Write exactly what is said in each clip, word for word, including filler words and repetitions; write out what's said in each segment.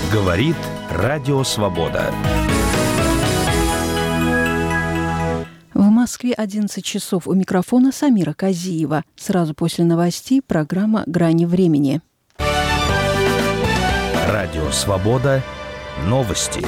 Говорит Радио Свобода. В Москве одиннадцать часов. У микрофона Самира Казиева. Сразу после новостей программа «Грани времени». Радио Свобода. Новости.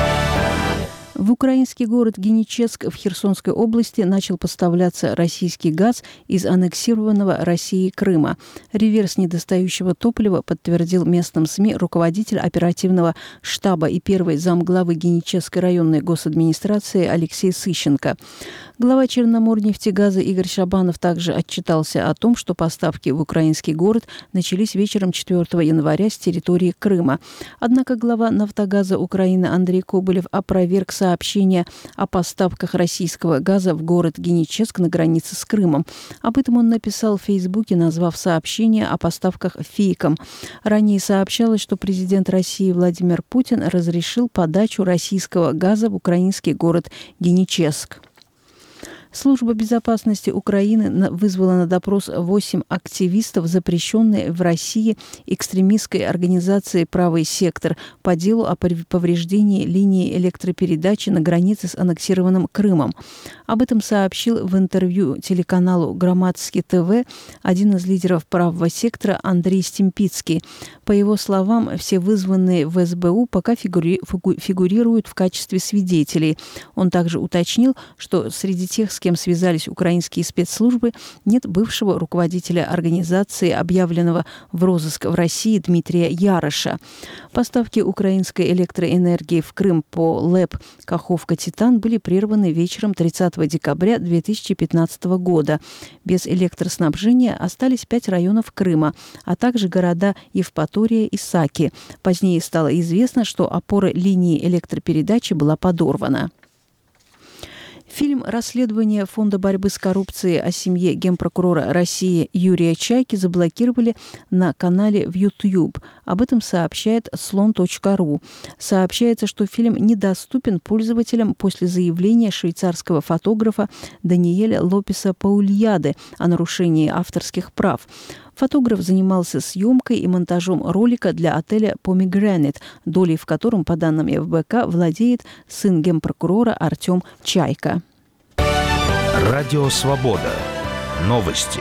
В украинский город Геническ в Херсонской области начал поставляться российский газ из аннексированного Россией Крыма. Реверс недостающего топлива подтвердил местным СМИ руководитель оперативного штаба и первый замглавы Генической районной госадминистрации Алексей Сыщенко. Глава Черноморнефтегаза Игорь Шабанов также отчитался о том, что поставки в украинский город начались вечером четвёртого января с территории Крыма. Однако глава «Нафтогаза Украины» Андрей Коболев опроверг сообщение о поставках российского газа в город Геническ на границе с Крымом. Об этом он написал в Фейсбуке, назвав сообщение о поставках фейком. Ранее сообщалось, что президент России Владимир Путин разрешил подачу российского газа в украинский город Геническ. Служба безопасности Украины вызвала на допрос восемь активистов, запрещенной в России экстремистской организации «Правый сектор» по делу о повреждении линии электропередачи на границе с аннексированным Крымом. Об этом сообщил в интервью телеканалу «Громадский ТВ» один из лидеров «Правого сектора» Андрей Стемпицкий. По его словам, все вызванные в эс бэ у пока фигури... фигурируют в качестве свидетелей. Он также уточнил, что среди тех, с кем связались украинские спецслужбы, нет бывшего руководителя организации, объявленного в розыск в России, Дмитрия Яроша. Поставки украинской электроэнергии в Крым по ЛЭП «Каховка-Титан» были прерваны вечером тридцатого декабря две тысячи пятнадцатого года. Без электроснабжения остались пять районов Крыма, а также города Евпатория и Саки. Позднее стало известно, что опора линии электропередачи была подорвана. Фильм «Расследование Фонда борьбы с коррупцией» о семье генпрокурора России Юрия Чайки заблокировали на канале в YouTube. Об этом сообщает слон точка ру. Сообщается, что фильм недоступен пользователям после заявления швейцарского фотографа Даниэля Лопеса Паульяде о нарушении авторских прав. Фотограф занимался съемкой и монтажом ролика для отеля «Помегранит», долей в котором, по данным эф бэ ка, владеет сын генпрокурора Артем Чайка. Радио Свобода. Новости.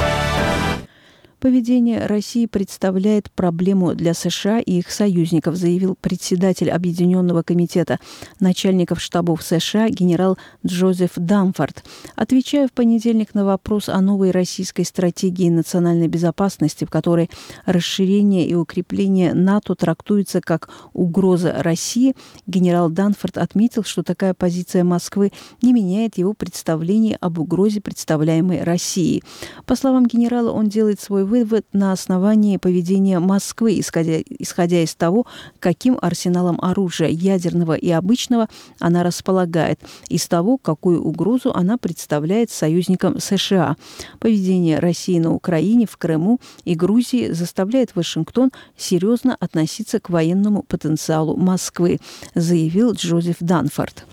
Поведение России представляет проблему для США и их союзников, заявил председатель Объединенного комитета начальников штабов США генерал Джозеф Данфорд. Отвечая в понедельник на вопрос о новой российской стратегии национальной безопасности, в которой расширение и укрепление НАТО трактуется как угроза России, генерал Данфорд отметил, что такая позиция Москвы не меняет его представление об угрозе, представляемой Россией. По словам генерала, он делает свой вывод на основании поведения Москвы, исходя, исходя из того, каким арсеналом оружия, ядерного и обычного, она располагает, из того, какую угрозу она представляет союзникам США. Поведение России на Украине, в Крыму и Грузии заставляет Вашингтон серьезно относиться к военному потенциалу Москвы, заявил Джозеф Данфорд.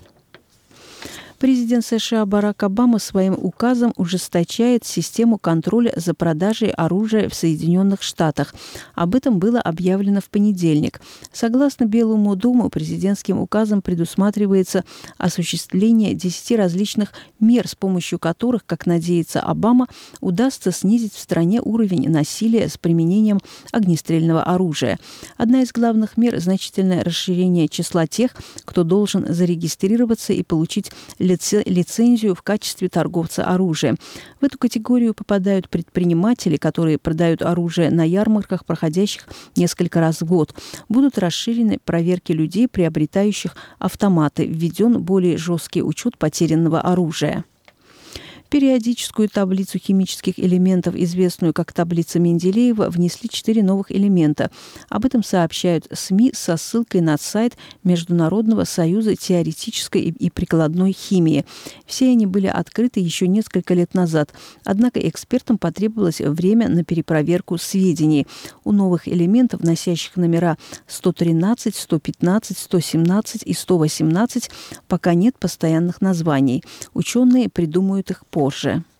Президент США Барак Обама своим указом ужесточает систему контроля за продажей оружия в Соединенных Штатах. Об этом было объявлено в понедельник. Согласно Белому дому, президентским указом предусматривается осуществление десяти различных мер, с помощью которых, как надеется Обама, удастся снизить в стране уровень насилия с применением огнестрельного оружия. Одна из главных мер – значительное расширение числа тех, кто должен зарегистрироваться и получить лицензию в качестве торговца оружием. В эту категорию попадают предприниматели, которые продают оружие на ярмарках, проходящих несколько раз в год. Будут расширены проверки людей, приобретающих автоматы. Введен более жесткий учет потерянного оружия. периодическую таблицу химических элементов, известную как таблица Менделеева, внесли четыре новых элемента. Об этом сообщают СМИ со ссылкой на сайт Международного союза теоретической и прикладной химии. Все они были открыты еще несколько лет назад, однако экспертам потребовалось время на перепроверку сведений. У новых элементов, носящих номера сто тринадцать, сто пятнадцать, сто семнадцать и сто восемнадцать, пока нет постоянных названий. Ученые придумают их позже.